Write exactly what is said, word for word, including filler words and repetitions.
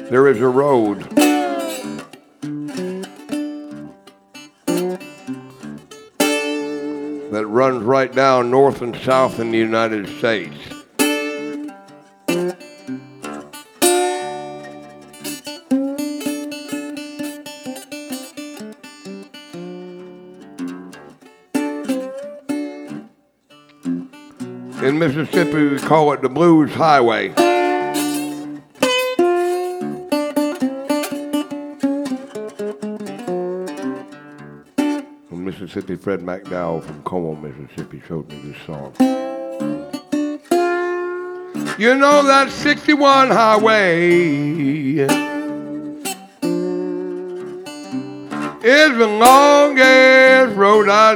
there is a road that runs right down north and south in the United States. In Mississippi, we call it the Blues Highway. From Mississippi, Fred McDowell from Como, Mississippi showed me this song. You know that sixty-one highway is the longest road I